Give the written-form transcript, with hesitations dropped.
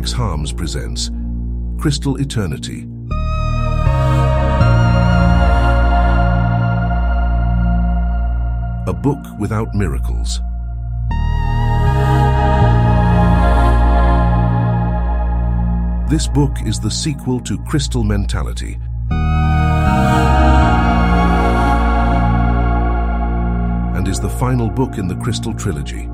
Max Harms presents Crystal Eternity. A book without miracles. This book is the sequel to Crystal Mentality, and is the final book in the Crystal Trilogy.